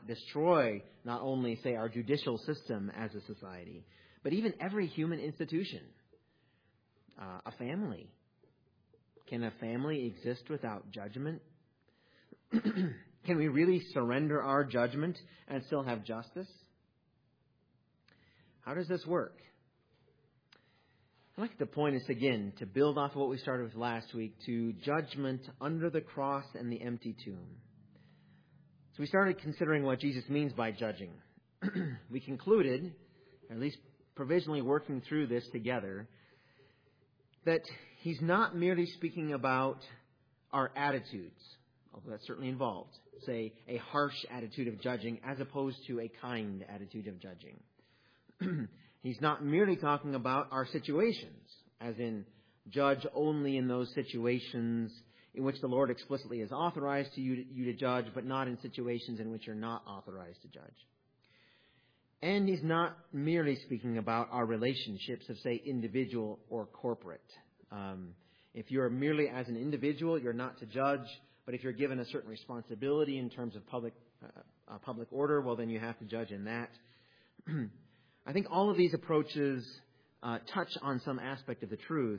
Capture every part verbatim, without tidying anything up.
not destroy not only, say, our judicial system as a society, but even every human institution. Uh, a family. Can a family exist without judgment? Can we really surrender our judgment and still have justice? How does this work? I'd like to point us again to build off of what we started with last week to judgment under the cross and the empty tomb. So we started considering what Jesus means by judging. We concluded, or at least provisionally working through this together, that he's not merely speaking about our attitudes, although that's certainly involved. Say, a harsh attitude of judging as opposed to a kind attitude of judging. He's not merely talking about our situations, as in judge only in those situations in which the Lord explicitly has authorized to you, you to judge, but not in situations in which you're not authorized to judge. And he's not merely speaking about our relationships of, say, individual or corporate. Um, if you're merely as an individual, you're not to judge, but if you're given a certain responsibility in terms of public uh, uh, public order, well, then you have to judge in that. I think all of these approaches uh, touch on some aspect of the truth.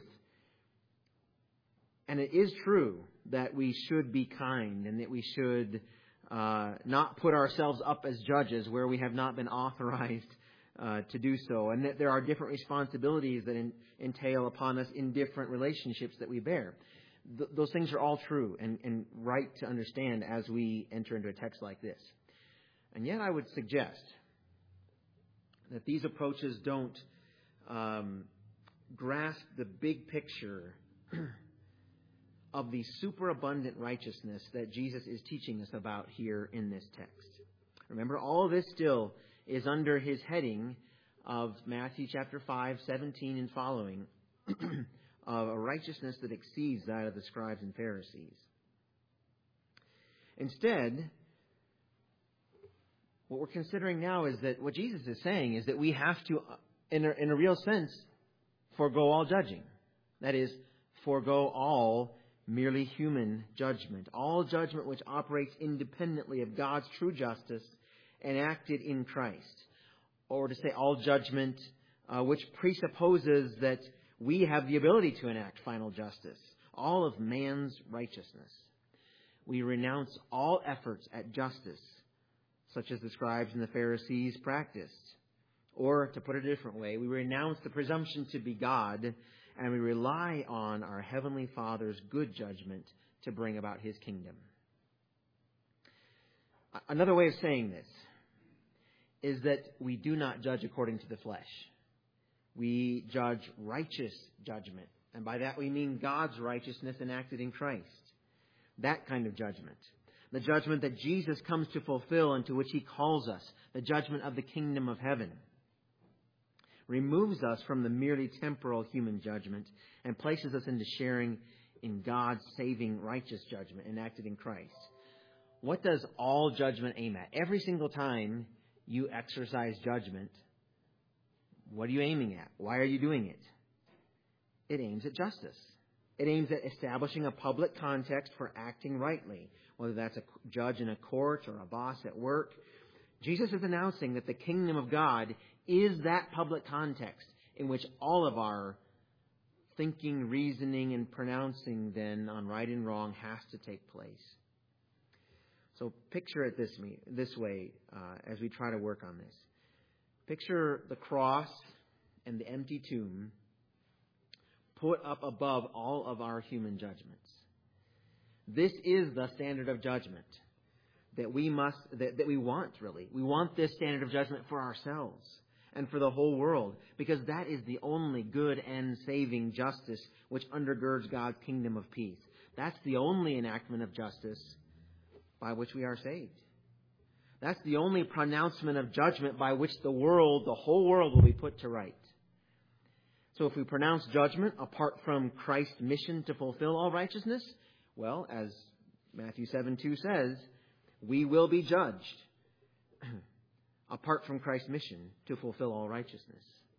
And it is true that we should be kind and that we should uh, not put ourselves up as judges where we have not been authorized uh, to do so. And that there are different responsibilities that in, entail upon us in different relationships that we bear. Th- those things are all true and, and right to understand as we enter into a text like this. And yet I would suggest that these approaches don't um, grasp the big picture of the superabundant righteousness that Jesus is teaching us about here in this text. Remember, all of this still is under his heading of Matthew chapter five, seventeen and following, of a righteousness that exceeds that of the scribes and Pharisees. Instead, what we're considering now is that what Jesus is saying is that we have to, in a, in a real sense, forego all judging. That is, forego all merely human judgment. All judgment which operates independently of God's true justice enacted in Christ. Or to say all judgment uh, which presupposes that we have the ability to enact final justice. All of man's righteousness. We renounce all efforts at justice, such as the scribes and the Pharisees practiced. Or, to put it a different way, we renounce the presumption to be God, and we rely on our Heavenly Father's good judgment to bring about his kingdom. Another way of saying this is that we do not judge according to the flesh. We judge righteous judgment. And by that we mean God's righteousness enacted in Christ. That kind of judgment. The judgment that Jesus comes to fulfill and to which he calls us. The judgment of the kingdom of heaven. Removes us from the merely temporal human judgment and places us into sharing in God's saving righteous judgment enacted in Christ. What does all judgment aim at? Every single time you exercise judgment, what are you aiming at? Why are you doing it? It aims at justice. It aims at establishing a public context for acting rightly, whether that's a judge in a court or a boss at work. Jesus is announcing that the kingdom of God is that public context in which all of our thinking, reasoning, and pronouncing then on right and wrong has to take place. So picture it this, this way uh, as we try to work on this. Picture the cross and the empty tomb put up above all of our human judgments. This is the standard of judgment that we must, that, that we want, really. We want this standard of judgment for ourselves and for the whole world, because that is the only good and saving justice which undergirds God's kingdom of peace. That's the only enactment of justice by which we are saved. That's the only pronouncement of judgment by which the world, the whole world, will be put to right. So if we pronounce judgment apart from Christ's mission to fulfill all righteousness, well, as Matthew seven two says, we will be judged apart from Christ's mission to fulfill all righteousness.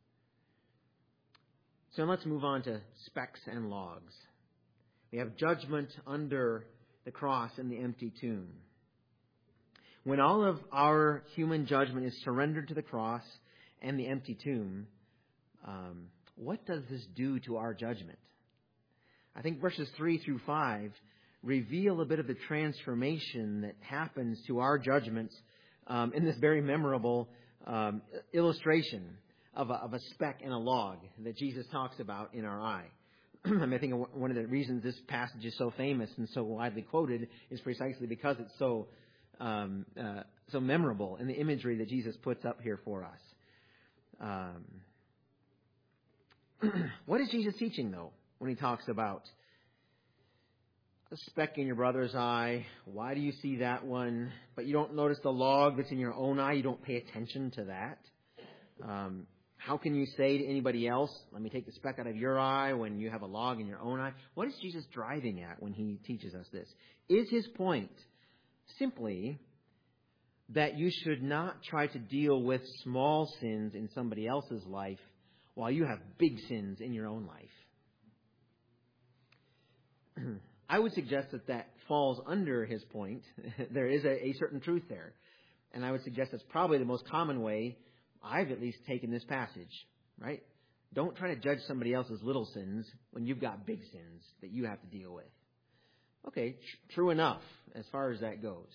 So let's move on to specks and logs. We have judgment under the cross and the empty tomb. When all of our human judgment is surrendered to the cross and the empty tomb, um, what does this do to our judgment? I think verses three through five reveal a bit of the transformation that happens to our judgments um, in this very memorable um, illustration of a, of a speck and a log that Jesus talks about in our eye. I mean, I think one of the reasons this passage is so famous and so widely quoted is precisely because it's so um, uh, so memorable in the imagery that Jesus puts up here for us. Um, what is Jesus teaching, though, when he talks about a speck in your brother's eye? Why do you see that one, but you don't notice the log that's in your own eye? You don't pay attention to that. Um, how can you say to anybody else, let me take the speck out of your eye, when you have a log in your own eye? What is Jesus driving at when he teaches us this? Is his point simply that you should not try to deal with small sins in somebody else's life while you have big sins in your own life? I would suggest that that falls under his point. There is a, a certain truth there. And I would suggest that's probably the most common way I've at least taken this passage, right? Don't try to judge somebody else's little sins when you've got big sins that you have to deal with. Okay, tr- true enough as far as that goes.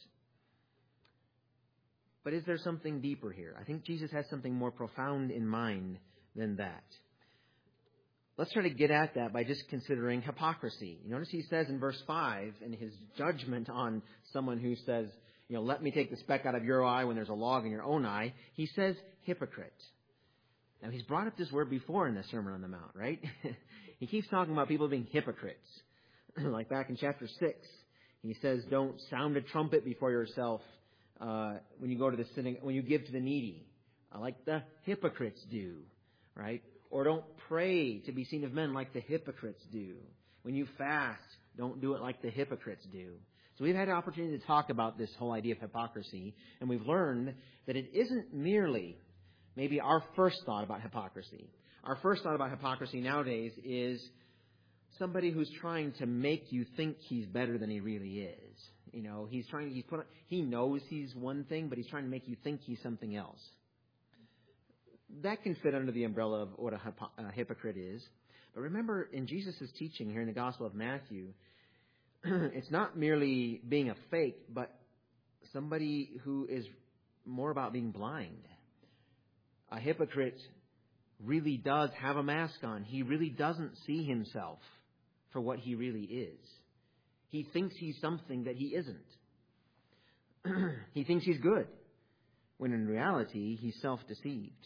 But is there something deeper here? I think Jesus has something more profound in mind than that. Let's try to get at that by just considering hypocrisy. You notice he says in verse five, in his judgment on someone who says, you know, let me take the speck out of your eye when there's a log in your own eye, he says hypocrite. Now, he's brought up this word before in the Sermon on the Mount, right? He keeps talking about people being hypocrites. Like back in chapter six, he says, don't sound a trumpet before yourself uh, when you go to the synagogue, when you give to the needy, uh, like the hypocrites do, right? Or don't pray to be seen of men like the hypocrites do. When you fast, don't do it like the hypocrites do. So we've had an opportunity to talk about this whole idea of hypocrisy, and we've learned that it isn't merely maybe our first thought about hypocrisy. Our first thought about hypocrisy nowadays is somebody who's trying to make you think he's better than he really is. You know, he's trying, he's put, he knows he's one thing, but he's trying to make you think he's something else. That can fit under the umbrella of what a, hypo- a hypocrite is. But remember, in Jesus' teaching here in the Gospel of Matthew, it's not merely being a fake, but somebody who is more about being blind. A hypocrite really does have a mask on. He really doesn't see himself for what he really is. He thinks he's something that he isn't. He thinks he's good, when in reality, he's self-deceived.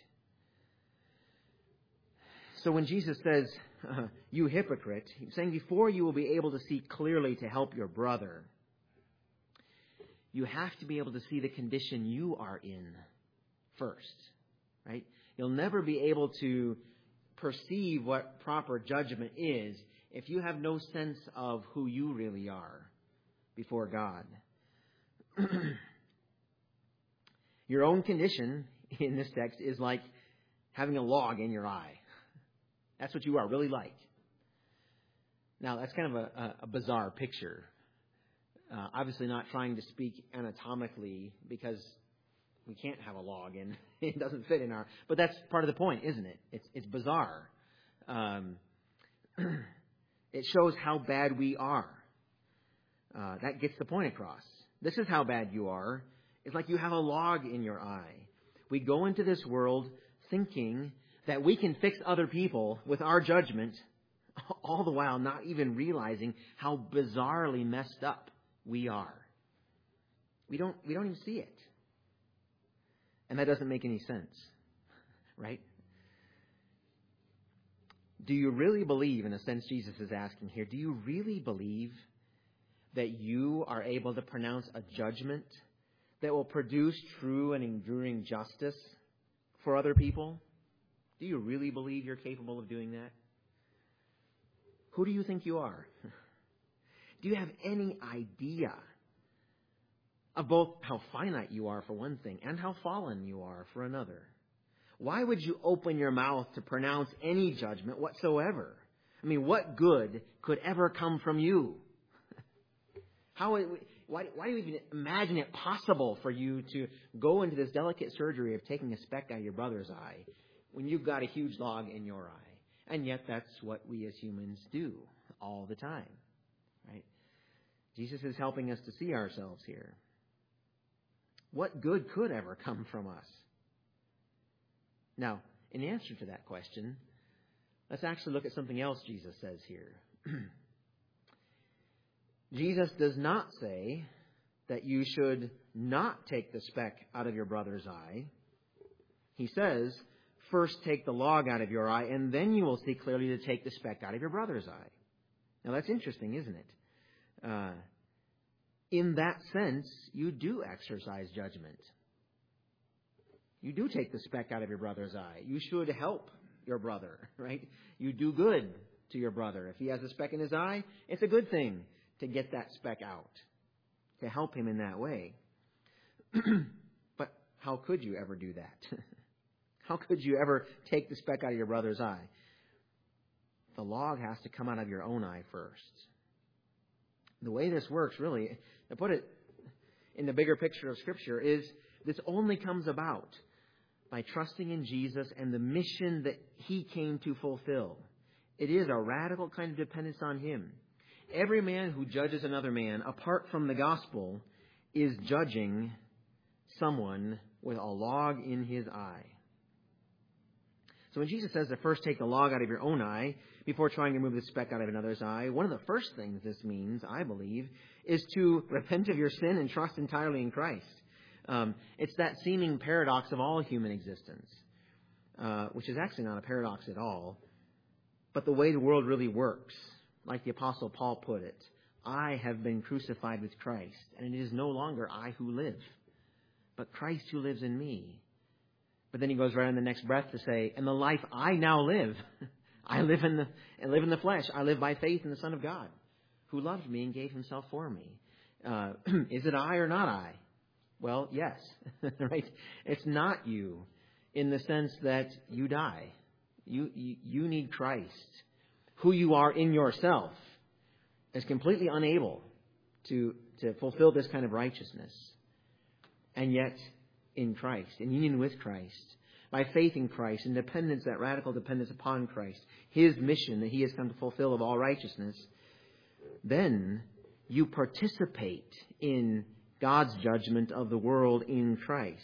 So when Jesus says, uh, you hypocrite, he's saying before you will be able to see clearly to help your brother, you have to be able to see the condition you are in first, right? You'll never be able to perceive what proper judgment is if you have no sense of who you really are before God. Your own condition in this text is like having a log in your eye. That's what you are really like. Now, that's kind of a, a bizarre picture. Uh, obviously not trying to speak anatomically because we can't have a log and it doesn't fit in our... But that's part of the point, isn't it? It's, it's bizarre. Um, it shows how bad we are. Uh, that gets the point across. This is how bad you are. It's like you have a log in your eye. We go into this world thinking that we can fix other people with our judgment, all the while not even realizing how bizarrely messed up we are. We don't, we don't even see it. And that doesn't make any sense, right? Do you really believe, in a sense Jesus is asking here, do you really believe that you are able to pronounce a judgment that will produce true and enduring justice for other people? Do you really believe you're capable of doing that? Who do you think you are? Do you have any idea of both how finite you are for one thing and how fallen you are for another? Why would you open your mouth to pronounce any judgment whatsoever? I mean, what good could ever come from you? How why, why do you even imagine it possible for you to go into this delicate surgery of taking a speck out of your brother's eye when you've got a huge log in your eye? And yet that's what we as humans do all the time, right? Jesus is helping us to see ourselves here. What good could ever come from us? Now, in answer to that question, let's actually look at something else Jesus says here. Jesus does not say that you should not take the speck out of your brother's eye. He says, first take the log out of your eye, and then you will see clearly to take the speck out of your brother's eye. Now, that's interesting, isn't it? Uh, in that sense, you do exercise judgment. You do take the speck out of your brother's eye. You should help your brother, right? You do good to your brother. If he has a speck in his eye, it's a good thing to get that speck out, to help him in that way. But how could you ever do that? How could you ever take the speck out of your brother's eye? The log has to come out of your own eye first. The way this works, really, to put it in the bigger picture of Scripture, is this only comes about by trusting in Jesus and the mission that He came to fulfill. It is a radical kind of dependence on Him. Every man who judges another man, apart from the gospel, is judging someone with a log in his eye. So when Jesus says to first take the log out of your own eye before trying to remove the speck out of another's eye, one of the first things this means, I believe, is to repent of your sin and trust entirely in Christ. Um, it's that seeming paradox of all human existence, uh, which is actually not a paradox at all, but the way the world really works. Like the Apostle Paul put it, I have been crucified with Christ, and it is no longer I who live, but Christ who lives in me. But then he goes right in the next breath to say, and the life I now live, I live in the and live in the flesh. I live by faith in the Son of God, who loved me and gave himself for me. Uh, is it I or not I? Well, yes, right? It's not you in the sense that you die. You, you, you need Christ. Who you are in yourself is completely unable to, to fulfill this kind of righteousness. And yet, in Christ, in union with Christ, by faith in Christ, in dependence, that radical dependence upon Christ, His mission that He has come to fulfill of all righteousness, then you participate in God's judgment of the world in Christ.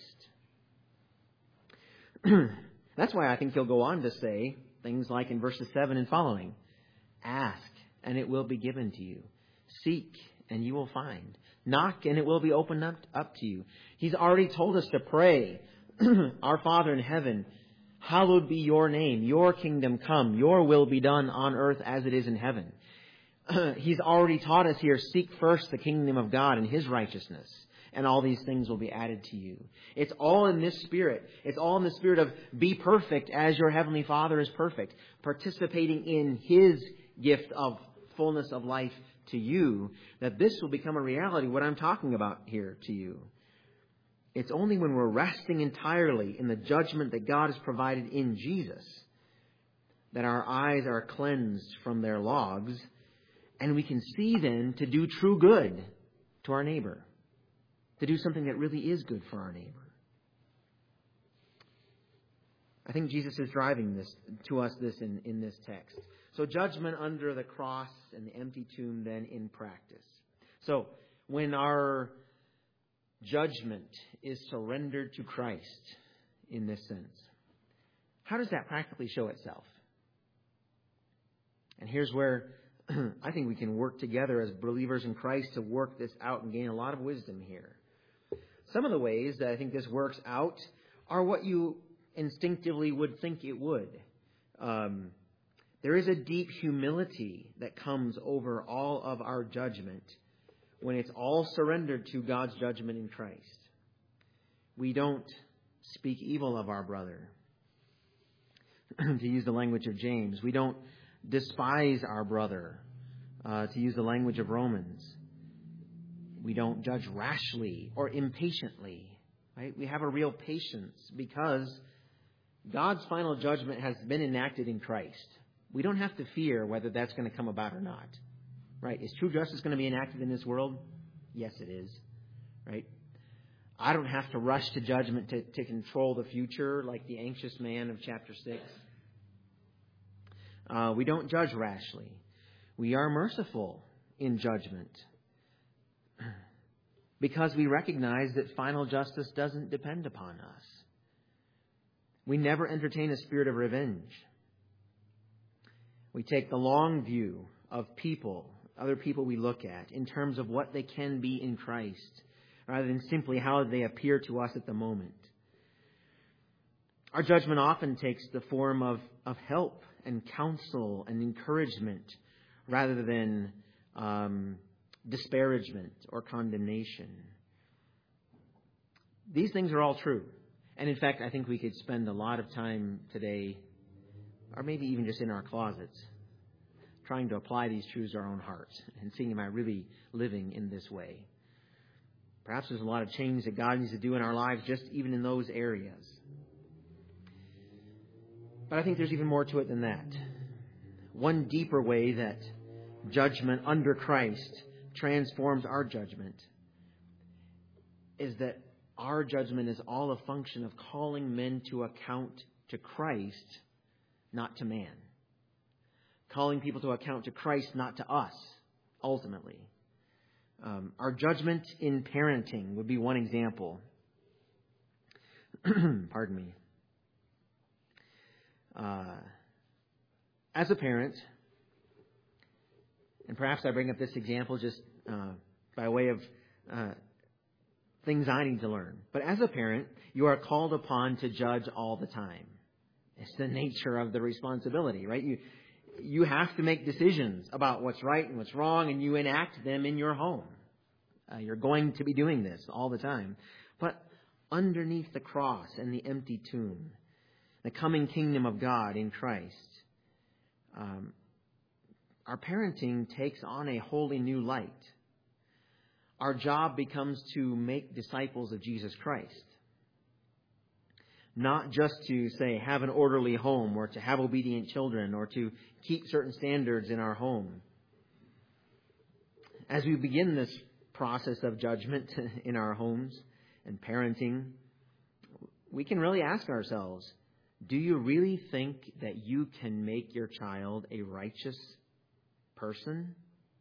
That's why I think He'll go on to say things like in verses seven and following, ask and it will be given to you. Seek and you will find. Knock and it will be opened up, up to you. He's already told us to pray, Our Father in heaven, hallowed be your name, your kingdom come, your will be done on earth as it is in heaven. He's already taught us here, seek first the kingdom of God and His righteousness, and all these things will be added to you. It's all in this spirit. It's all in the spirit of be perfect as your heavenly Father is perfect, participating in His gift of fullness of life to you, that this will become a reality, what I'm talking about here to you. It's only when we're resting entirely in the judgment that God has provided in Jesus that our eyes are cleansed from their logs, and we can see then to do true good to our neighbor, to do something that really is good for our neighbor. I think Jesus is driving this to us this in, in this text. So judgment under the cross and the empty tomb then in practice. So when our judgment is surrendered to Christ in this sense, how does that practically show itself? And here's where I think we can work together as believers in Christ to work this out and gain a lot of wisdom here. Some of the ways that I think this works out are what you instinctively would think it would. Um, there is a deep humility that comes over all of our judgment when it's all surrendered to God's judgment in Christ. We don't speak evil of our brother, to use the language of James. We don't despise our brother, uh, to use the language of Romans. We don't judge rashly or impatiently, right? We have a real patience because God's final judgment has been enacted in Christ. We don't have to fear whether that's going to come about or not, right? Is true justice going to be enacted in this world? Yes, it is. Right? I don't have to rush to judgment to, to control the future like the anxious man of chapter six. Uh, we don't judge rashly. We are merciful in judgment because we recognize that final justice doesn't depend upon us. We never entertain a spirit of revenge. We take the long view of people, other people we look at, in terms of what they can be in Christ, rather than simply how they appear to us at the moment. Our judgment often takes the form of, of help and counsel and encouragement rather than um, disparagement or condemnation. These things are all true. And in fact, I think we could spend a lot of time today, or maybe even just in our closets, trying to apply these truths to our own hearts and seeing, am I really living in this way? Perhaps there's a lot of change that God needs to do in our lives just even in those areas. But I think there's even more to it than that. One deeper way that judgment under Christ transforms our judgment is that our judgment is all a function of calling men to account to Christ, not to man. Calling people to account to Christ, not to us, ultimately. Um, our judgment in parenting would be one example. Pardon me. Uh, as a parent, and perhaps I bring up this example just uh, by way of uh, things I need to learn. But as a parent, you are called upon to judge all the time. It's the nature of the responsibility, right? You you have to make decisions about what's right and what's wrong, and you enact them in your home. Uh, you're going to be doing this all the time. But underneath the cross and the empty tomb, the coming kingdom of God in Christ, um, our parenting takes on a wholly new light. Our job becomes to make disciples of Jesus Christ. Not just to, say, have an orderly home or to have obedient children or to keep certain standards in our home. As we begin this process of judgment in our homes and parenting, we can really ask ourselves, do you really think that you can make your child a righteous person?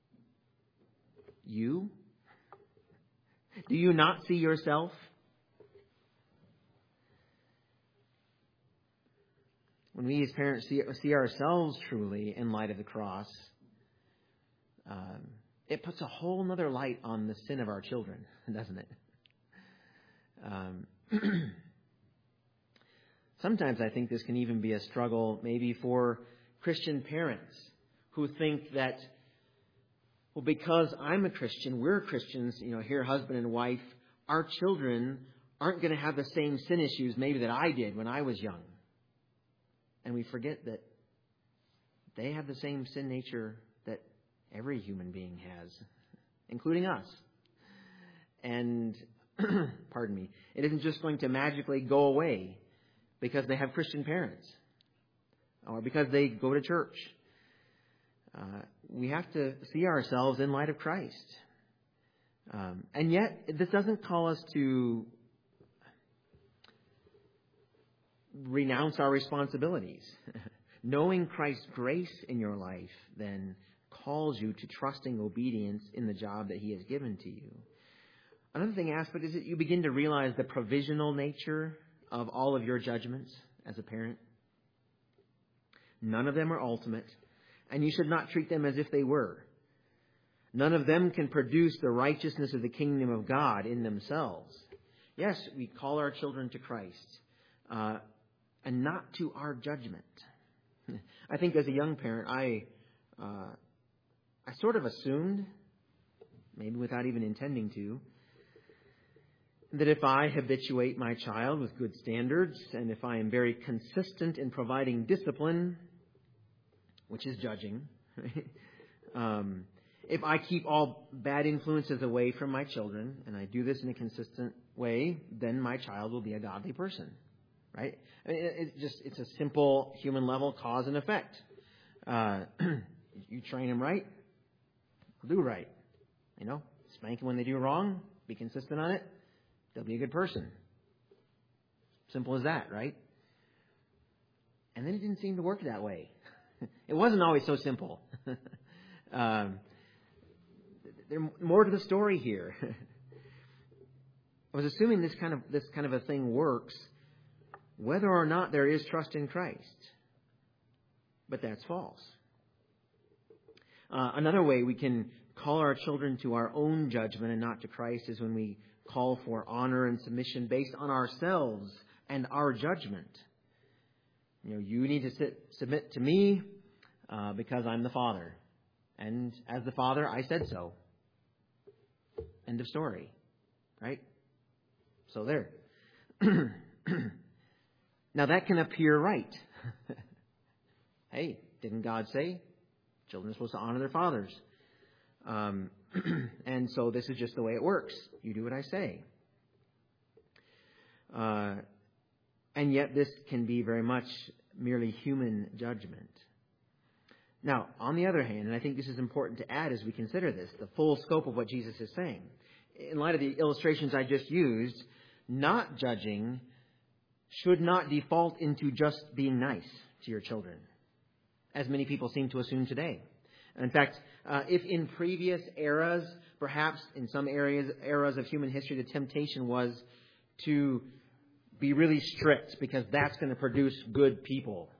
You? Do you not see yourself? When we as parents see, see ourselves truly in light of the cross, um, it puts a whole other light on the sin of our children, doesn't it? Um, sometimes I think this can even be a struggle maybe for Christian parents who think that, well, because I'm a Christian, we're Christians, you know, here, husband and wife, our children aren't going to have the same sin issues maybe that I did when I was young. And we forget that they have the same sin nature that every human being has, including us. And, pardon me, it isn't just going to magically go away because they have Christian parents or because they go to church. Uh, we have to see ourselves in light of Christ. Um, and yet, this doesn't call us to renounce our responsibilities. Knowing Christ's grace in your life then calls you to trusting obedience in the job that He has given to you. Another thing aspect is that you begin to realize the provisional nature of all of your judgments as a parent. None of them are ultimate, and you should not treat them as if they were. None of them can produce the righteousness of the kingdom of God in themselves. Yes, we call our children to Christ, uh, and not to our judgment. I think as a young parent, I uh, I sort of assumed, maybe without even intending to, that if I habituate my child with good standards, and if I am very consistent in providing discipline, which is judging, um, if I keep all bad influences away from my children, and I do this in a consistent way, then my child will be a godly person. Right? I mean, it just it's a simple human level cause and effect. Uh, you train him right, he'll do right. You know, Spank them when they do wrong. Be consistent on it. They'll be a good person. Simple as that, right? And then it didn't seem to work that way. It wasn't always so simple. um, there's more to the story here. I was assuming this kind of this kind of a thing works whether or not there is trust in Christ. But that's false. Uh, another way we can call our children to our own judgment and not to Christ is when we call for honor and submission based on ourselves and our judgment. You know, you need to sit, submit to me uh, because I'm the Father. And as the Father, I said so. End of story. Right? So there. Now that can appear right. Hey, didn't God say children are supposed to honor their fathers? Um, and so this is just the way it works. You do what I say. Uh, and yet this can be very much merely human judgment. Now, on the other hand, and I think this is important to add as we consider this, the full scope of what Jesus is saying. In light of the illustrations I just used, not judging should not default into just being nice to your children, as many people seem to assume today. In fact, uh, if in previous eras, perhaps in some areas eras of human history, the temptation was to be really strict because that's going to produce good people.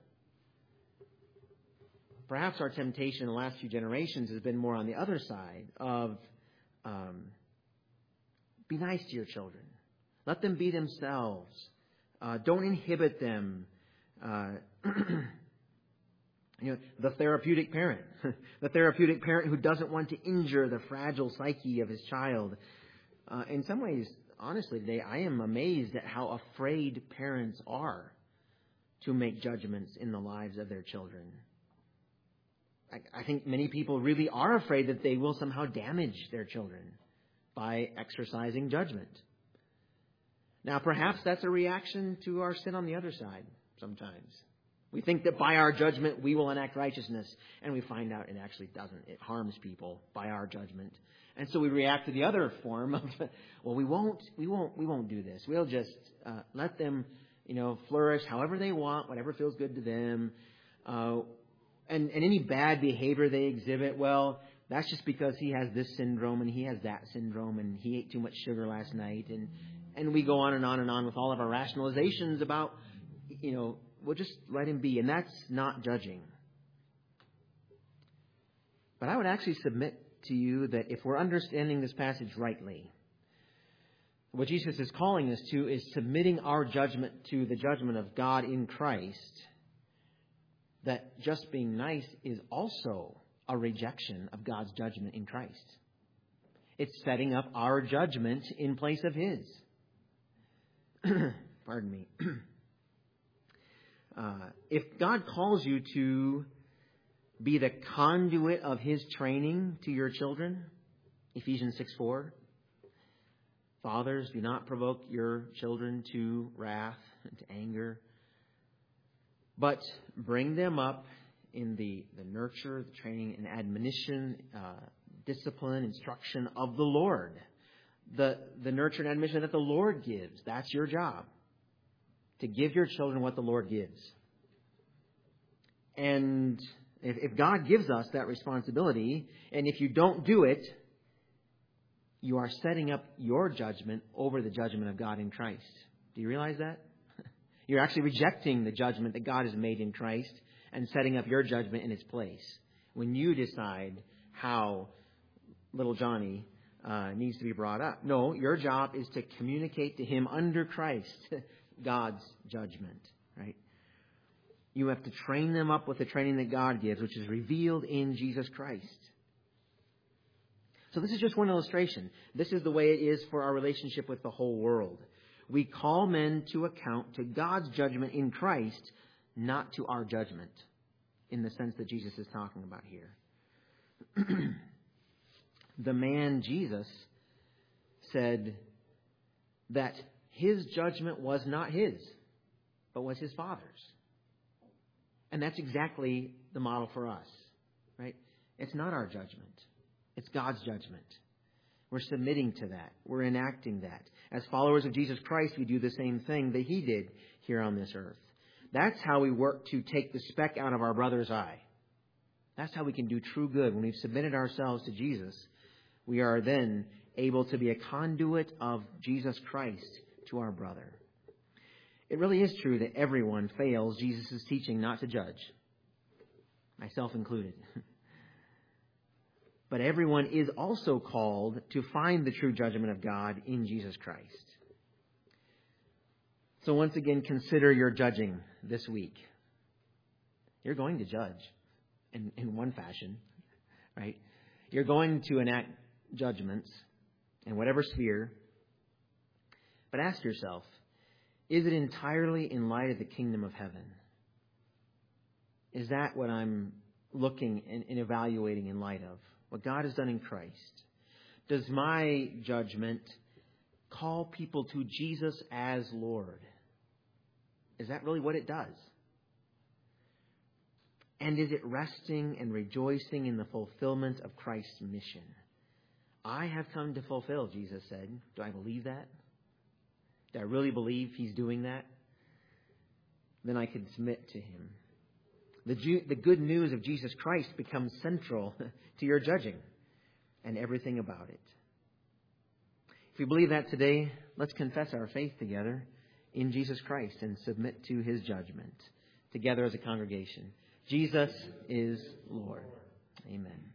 Perhaps our temptation in the last few generations has been more on the other side of um, be nice to your children. Let them be themselves. Uh, don't inhibit them. Uh, you know, the therapeutic parent. The therapeutic parent who doesn't want to injure the fragile psyche of his child. Uh, in some ways, honestly, today, I am amazed at how afraid parents are to make judgments in the lives of their children. I, I think many people really are afraid that they will somehow damage their children by exercising judgment. Now, perhaps that's a reaction to our sin on the other side sometimes. We think that by our judgment we will enact righteousness, and we find out it actually doesn't. It harms people by our judgment. And so we react to the other form of, well, we won't, we won't, we won't do this. We'll just uh, let them, you know, flourish however they want, whatever feels good to them. Uh, and, and any bad behavior they exhibit, well, that's just because he has this syndrome and he has that syndrome and he ate too much sugar last night. And, and we go on and on and on with all of our rationalizations about, you know, we'll just let him be. And that's not judging. But I would actually submit to you that if we're understanding this passage rightly, what Jesus is calling us to is submitting our judgment to the judgment of God in Christ, that just being nice is also a rejection of God's judgment in Christ. It's setting up our judgment in place of His. Pardon me. uh, if God calls you to be the conduit of His training to your children, Ephesians six four, fathers, do not provoke your children to wrath and to anger, but bring them up in the, the nurture, the training and admonition, uh, discipline, instruction of the Lord. The, the nurture and admonition that the Lord gives. That's your job. To give your children what the Lord gives. And if, if God gives us that responsibility, and if you don't do it, you are setting up your judgment over the judgment of God in Christ. Do you realize that? You're actually rejecting the judgment that God has made in Christ and setting up your judgment in its place. When you decide how little Johnny uh, needs to be brought up. No, your job is to communicate to him under Christ God's judgment, right? You have to train them up with the training that God gives, which is revealed in Jesus Christ. So this is just one illustration. This is the way it is for our relationship with the whole world. We call men to account to God's judgment in Christ, not to our judgment, in the sense that Jesus is talking about here. The man Jesus said that his judgment was not his, but was his Father's. And that's exactly the model for us, right? It's not our judgment. It's God's judgment. We're submitting to that. We're enacting that. As followers of Jesus Christ, we do the same thing that He did here on this earth. That's how we work to take the speck out of our brother's eye. That's how we can do true good. When we've submitted ourselves to Jesus, we are then able to be a conduit of Jesus Christ to our brother. It really is true that everyone fails Jesus' teaching not to judge, myself included. But everyone is also called to find the true judgment of God in Jesus Christ. So once again, consider your judging this week. You're going to judge in, in one fashion, right? You're going to enact judgments in whatever sphere. But ask yourself, is it entirely in light of the kingdom of heaven? Is that what I'm looking and, and evaluating in light of? What God has done in Christ? Does my judgment call people to Jesus as Lord? Is that really what it does? And is it resting and rejoicing in the fulfillment of Christ's mission? I have come to fulfill, Jesus said. Do I believe that? Do I really believe He's doing that? Then I can submit to Him. The, Ju- the good news of Jesus Christ becomes central to your judging and everything about it. If you believe that today, let's confess our faith together in Jesus Christ and submit to His judgment together as a congregation. Jesus is Lord. Amen.